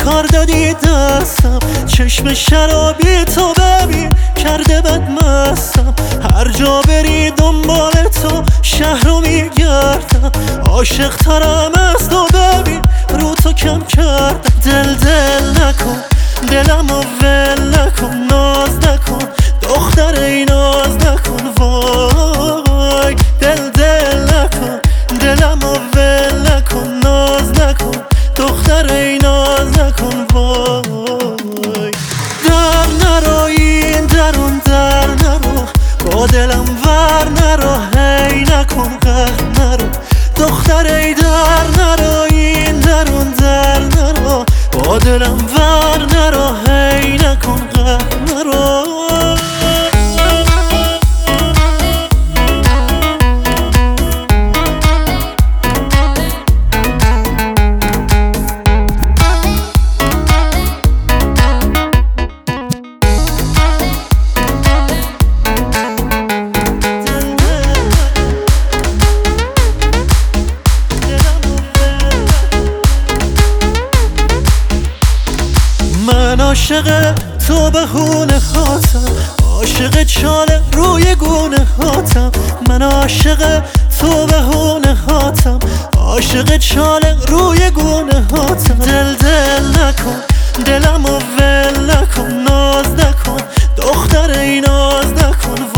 کار دادی دستم، چشم شرابی تو ببین کرده بد مستم. هر جا بری دنبال تو شهر رو میگردم، عاشق ترم از تو ببین رو تو کم کردم. دل نکن دلم و ول نکن، ناز نکن دختر ای ناز نکن. وای دل نکن دلم و ول نکن، ناز نکن دختر ای ناز نکن. وای در نرو این درون در نرو، با دلم ور نرو، هی نکن قهر نرو دختر ای در نرو این درون در نرو، با دلم ور نرو، هی نکن قهر نرو. من عاشق تو بهونه هاتم، عاشق چال روی گونه هاتم. من عاشق تو بهونه هاتم، عاشق چال روی گونه هاتم. دل نکن دلم و ول نکن، ناز نکن دختر ای ناز نکن.